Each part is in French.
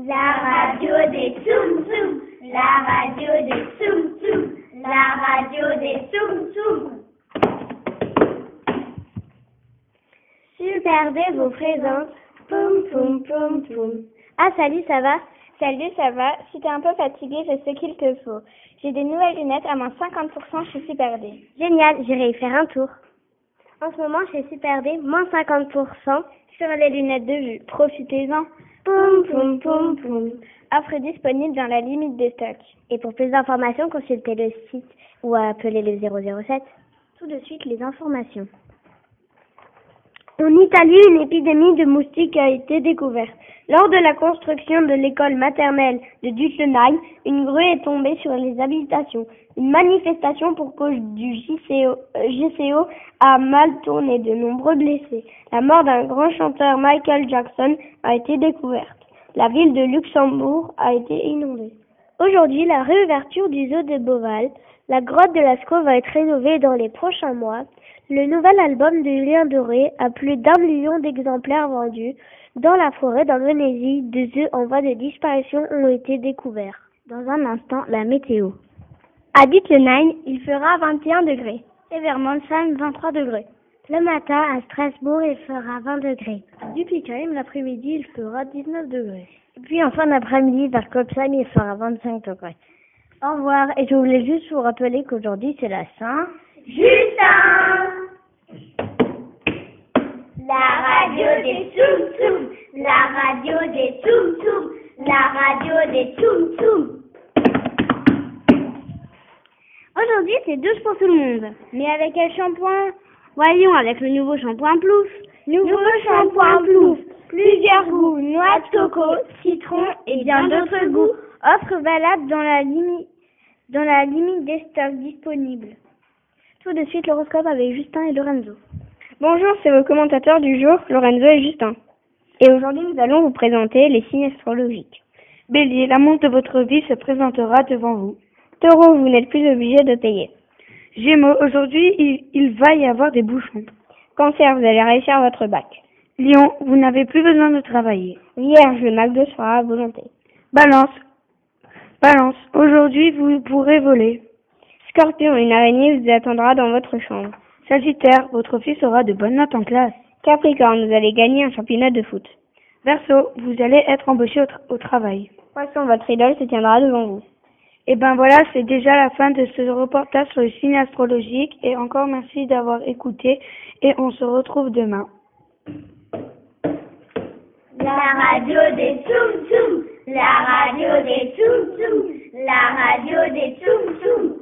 La radio des Tsum Tsum, la radio des Tsum Tsum, la radio des Tsum Tsum. Super D vous présente Poum Poum Poum Poum. Ah salut, ça va? Salut, ça va. Si t'es un peu fatigué, je sais qu'il te faut. J'ai des nouvelles lunettes à moins 50% chez Super D. Génial, j'irai y faire un tour. En ce moment, chez Super D, moins 50% sur les lunettes de vue. Profitez-en. Poum Poum Poum Poum. Offre disponible dans la limite des stocks. Et pour plus d'informations, consultez le site ou appelez le 007. Tout de suite, les informations. En Italie, une épidémie de moustiques a été découverte. Lors de la construction de l'école maternelle de Duttenheim, une grue est tombée sur les habitations. Une manifestation pour cause du GCO a mal tourné, de nombreux blessés. La mort d'un grand chanteur, Michael Jackson, a été découverte. La ville de Luxembourg a été inondée. Aujourd'hui, la réouverture du zoo de Beauval. La grotte de Lascaux va être rénovée dans les prochains mois. Le nouvel album de Julien Doré a plus d'1 million d'exemplaires vendus. Dans la forêt d'Indonésie, 2 œufs en voie de disparition ont été découverts. Dans un instant, la météo. À Duttenheim, il fera 21 degrés. Et vers Monsheim, 23 degrés. Le matin, à Strasbourg, il fera 20 degrés. À Dupikheim, l'après-midi, il fera 19 degrés. Et puis en fin d'après-midi, vers Kopsheim, il fera 25 degrés. Au revoir, et je voulais juste vous rappeler qu'aujourd'hui, c'est la Saint-Justin. La radio des Tsum Tsum, la radio des Tsum Tsum, la radio des Tsum Tsum. Aujourd'hui, c'est douche pour tout le monde. Mais avec quel shampoing? Voyons, avec le nouveau shampoing Plouf. Nouveau shampoing Plouf. Plusieurs goûts, noix de coco, citron et bien d'autres goûts. Offre valable dans la limite des stocks disponibles. Tout de suite, l'horoscope avec Justin et Lorenzo. Bonjour, c'est vos commentateurs du jour, Lorenzo et Justin. Et aujourd'hui, nous allons vous présenter les signes astrologiques. Bélier, l'amour de votre vie se présentera devant vous. Taureau, vous n'êtes plus obligé de payer. Gémeaux, aujourd'hui, il va y avoir des bouchons. Cancer, vous allez réussir votre bac. Lion, vous n'avez plus besoin de travailler. Vierge, le McDo sera à volonté. Balance, aujourd'hui, vous pourrez voler. Scorpion, une araignée vous attendra dans votre chambre. Sagittaire, votre fils aura de bonnes notes en classe. Capricorne, vous allez gagner un championnat de foot. Verseau, vous allez être embauché au travail. Poisson, votre idole se tiendra devant vous. Et ben voilà, c'est déjà la fin de ce reportage sur le signe astrologique. Et encore merci d'avoir écouté et on se retrouve demain. La radio des Tsum Tsum, la radio des Tsum Tsum, la radio des Tsum Tsum.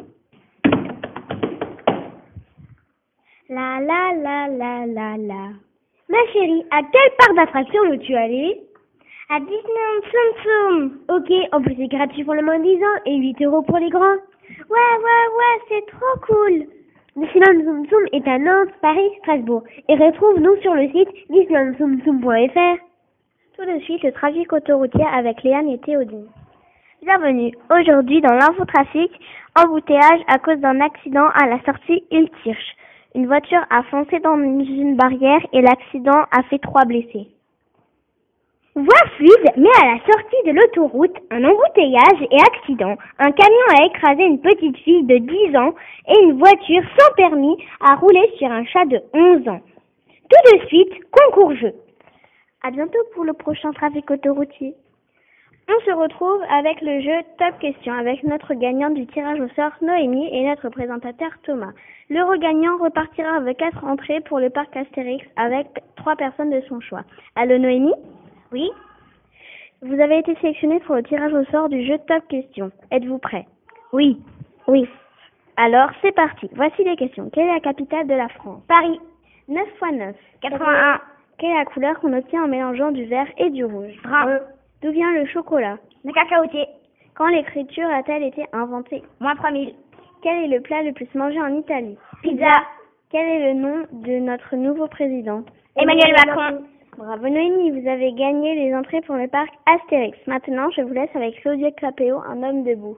La la la la la la. Ma chérie, à quelle part d'attraction veux-tu aller? À Disneyland Tsum Tsum. Ok, en plus c'est gratuit pour le moins de 10 ans et 8 € pour les grands. Ouais, c'est trop cool. Disneyland Tsum Tsum est à Nantes, Paris, Strasbourg. Et retrouve-nous sur le site disneylandtsumtsum.fr. Tout de suite, le trafic autoroutier avec Léane et Théodine. Bienvenue. Aujourd'hui dans l'infotrafic, embouteillage à cause d'un accident à la sortie Ilkirch. Une voiture a foncé dans une barrière et l'accident a fait 3 blessés. Voie fluide, mais à la sortie de l'autoroute, un embouteillage et accident. Un camion a écrasé une petite fille de 10 ans et une voiture sans permis a roulé sur un chat de 11 ans. Tout de suite, concours jeu. À bientôt pour le prochain trafic autoroutier. On se retrouve avec le jeu Top Question avec notre gagnante du tirage au sort Noémie et notre présentateur Thomas. Le regagnant repartira avec 4 entrées pour le parc Astérix avec 3 personnes de son choix. Allô Noémie? Oui? Vous avez été sélectionné pour le tirage au sort du jeu Top Question. Êtes-vous prêt? Oui. Alors c'est parti. Voici les questions. Quelle est la capitale de la France? Paris. 9 x 9. 81. Quelle est la couleur qu'on obtient en mélangeant du vert et du rouge? Brun. D'où vient le chocolat? Le cacaotier. Quand l'écriture a-t-elle été inventée? Moins 3000. Quel est le plat le plus mangé en Italie? Pizza. Quel est le nom de notre nouveau président? Emmanuel Macron. Bravo Noémie, vous avez gagné les entrées pour le parc Astérix. Maintenant, je vous laisse avec Claudio Capéo, un homme debout.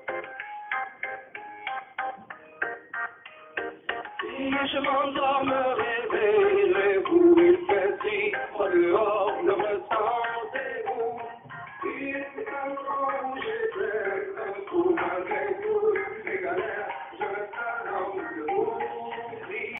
Je m'endorme.